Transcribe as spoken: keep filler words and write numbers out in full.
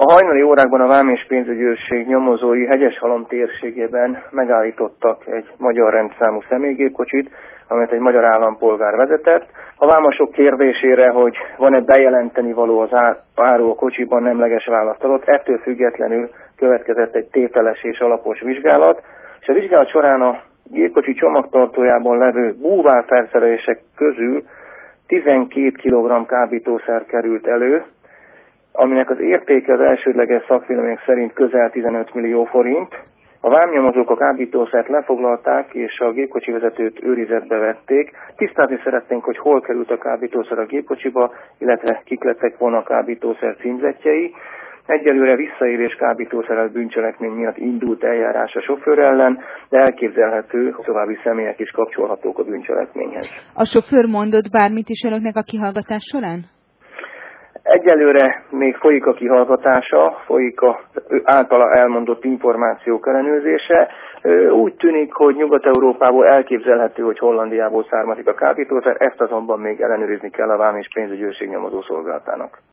A hajnali órákban a Vám és Pénzügyőrség nyomozói Hegyeshalom térségében megállítottak egy magyar rendszámú személygépkocsit, amelyet egy magyar állampolgár vezetett. A vámosok kérdésére, hogy van-e bejelenteni való az áru a kocsiban, nemleges választ adott, ettől függetlenül következett egy tételes és alapos vizsgálat, és a vizsgálat során a gépkocsi csomagtartójában levő búvárfelszerelések közül tizenkét kilogramm kábítószer került elő, aminek az értéke az elsődleges szakvélemények szerint közel tizenöt millió forint. A vámnyomozók a kábítószert lefoglalták, és a gépkocsi vezetőt őrizetbe vették. Tisztázni szeretnénk, hogy hol került a kábítószer a gépkocsiba, illetve kik lettek volna a kábítószer címzettjei. Egyelőre visszaélés kábítószerrel bűncselekmény miatt indult eljárás a sofőr ellen, de elképzelhető, hogy további személyek is kapcsolhatók a bűncselekményhez. A sofőr mondott bármit is önöknek a kihallgatás során? Egyelőre még folyik a kihallgatása, folyik az általa elmondott információk ellenőrzése. Úgy tűnik, hogy Nyugat-Európából elképzelhető, hogy Hollandiából származik a kábítószer, ezt azonban még ellenőrizni kell a Vám és Pénzügyőrség nyomozószolgálatának.